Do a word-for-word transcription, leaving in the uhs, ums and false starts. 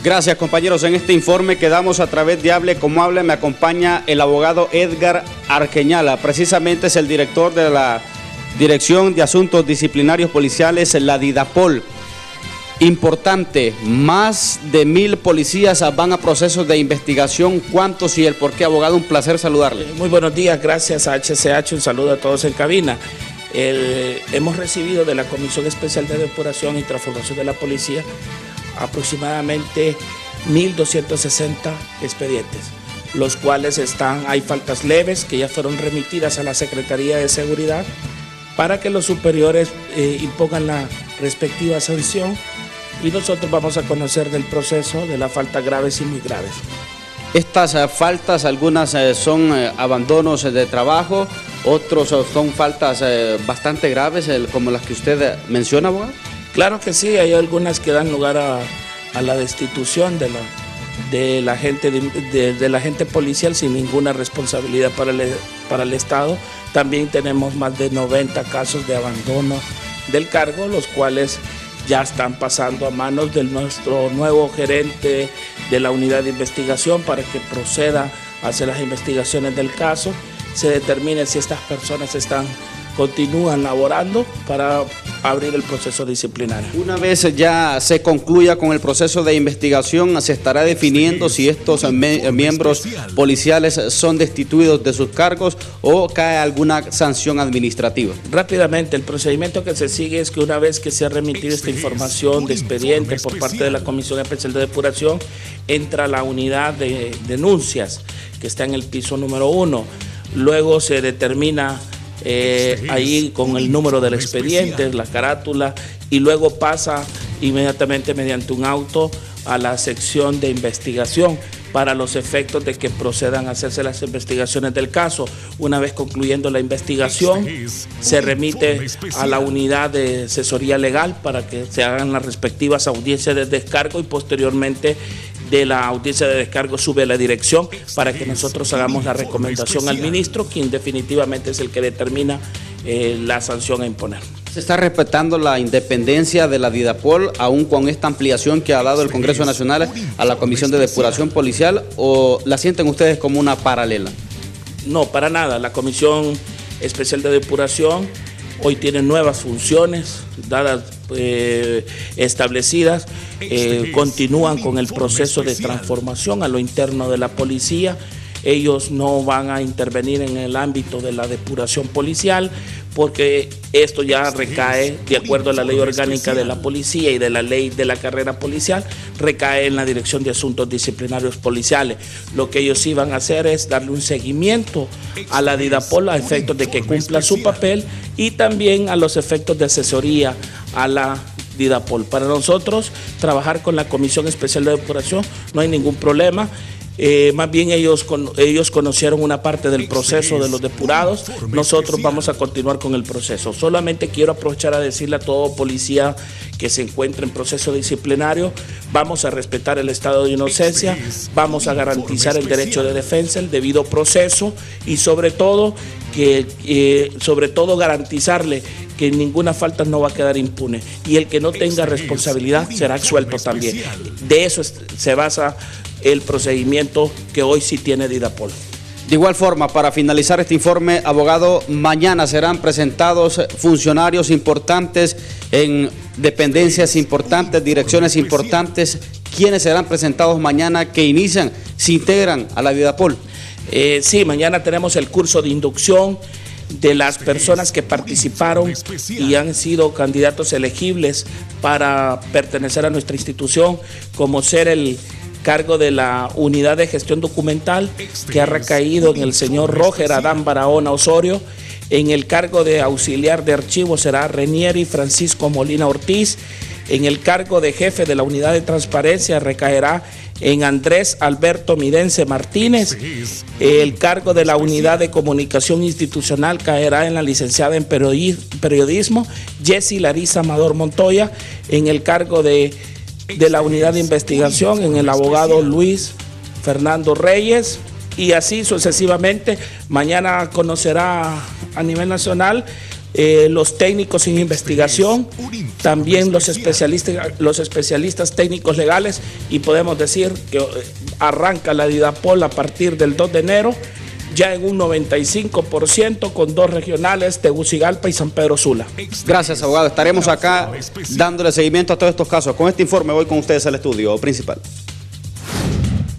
Gracias, compañeros. En este informe que damos a través de Hable Como Hable me acompaña el abogado Edgar Arqueñala. Precisamente es el director de la Dirección de Asuntos Disciplinarios Policiales, la DIDAPOL. Importante, más de mil policías van a procesos de investigación. ¿Cuántos y el por qué, abogado? Un placer saludarle. Muy buenos días, gracias a H C H, un saludo a todos en cabina. El, hemos recibido de la Comisión Especial de Depuración y Transformación de la Policía aproximadamente mil doscientos sesenta expedientes, los cuales están, hay faltas leves que ya fueron remitidas a la Secretaría de Seguridad para que los superiores eh, impongan la respectiva sanción, y nosotros vamos a conocer del proceso de las faltas graves y muy graves. Estas uh, faltas, algunas uh, son uh, abandonos de trabajo, otros uh, son faltas uh, bastante graves, uh, como las que usted uh, menciona, abogado. Claro que sí, hay algunas que dan lugar a, a la destitución de la, de, la gente, de, de, de la gente policial sin ninguna responsabilidad para el, para el Estado. También tenemos más de noventa casos de abandono del cargo, los cuales ya están pasando a manos de nuestro nuevo gerente de la unidad de investigación para que proceda a hacer las investigaciones del caso, se determine si estas personas están, continúan laborando para abrir el proceso disciplinario. Una vez ya se concluya con el proceso de investigación, se estará definiendo si estos me miembros policiales son destituidos de sus cargos o cae alguna sanción administrativa. Rápidamente, el procedimiento que se sigue es que una vez que se ha remitido esta información de expediente por parte de la Comisión Especial de Depuración, entra la unidad de denuncias que está en el piso número uno. Luego se determina Eh, ahí con el número del expediente, la carátula, y luego pasa inmediatamente mediante un auto a la sección de investigación para los efectos de que procedan a hacerse las investigaciones del caso. Una vez concluyendo la investigación, se remite a la unidad de asesoría legal para que se hagan las respectivas audiencias de descargo, y posteriormente de la audiencia de descargo sube a la dirección para que nosotros hagamos la recomendación al ministro, quien definitivamente es el que determina eh, la sanción a imponer. ¿Se está respetando la independencia de la DIDAPOL aún con esta ampliación que ha dado el Congreso Nacional a la Comisión de Depuración Policial, o la sienten ustedes como una paralela? No, para nada. La Comisión Especial de Depuración hoy tiene nuevas funciones dadas, eh, establecidas, eh, continúan con el proceso de transformación a lo interno de la policía. Ellos no van a intervenir en el ámbito de la depuración policial porque esto ya recae, de acuerdo a la ley orgánica de la policía y de la ley de la carrera policial, recae en la Dirección de Asuntos Disciplinarios Policiales. Lo que ellos sí van a hacer es darle un seguimiento a la DIDAPOL a efectos de que cumpla su papel, y también a los efectos de asesoría a la DIDAPOL. Para nosotros, trabajar con la Comisión Especial de Depuración no hay ningún problema. Eh, más bien ellos, con, ellos conocieron una parte del proceso de los depurados. Nosotros vamos a continuar con el proceso. Solamente quiero aprovechar a decirle a todo policía que se encuentre en proceso disciplinario: vamos a respetar el estado de inocencia, vamos a garantizar el derecho de defensa, el debido proceso, y sobre todo que eh, sobre todo garantizarle que ninguna falta no va a quedar impune, y el que no tenga responsabilidad será absuelto también. De eso es, se basa el procedimiento que hoy sí tiene DIDAPOL. De igual forma, para finalizar este informe, abogado, mañana serán presentados funcionarios importantes en dependencias importantes, direcciones importantes. ¿Quiénes serán presentados mañana que inician, se integran a la DIDAPOL? Eh, sí, mañana tenemos el curso de inducción de las personas que participaron y han sido candidatos elegibles para pertenecer a nuestra institución, como ser el cargo de la unidad de gestión documental, que ha recaído en el señor Roger Adán Barahona Osorio. En el cargo de auxiliar de archivo será Renieri Francisco Molina Ortiz. En el cargo de jefe de la unidad de transparencia recaerá en Andrés Alberto Midense Martínez. El cargo de la unidad de comunicación institucional caerá en la licenciada en periodismo Jessy Larisa Amador Montoya. En el cargo de de la unidad de investigación, en el abogado Luis Fernando Reyes, y así sucesivamente. Mañana conocerá a nivel nacional eh, los técnicos en investigación, también los especialistas, los especialistas técnicos legales, y podemos decir que arranca la Didapol a partir del dos de enero, ya en un noventa y cinco por ciento con dos regionales, Tegucigalpa y San Pedro Sula. Gracias, abogado. Estaremos acá dándole seguimiento a todos estos casos. Con este informe voy con ustedes al estudio principal.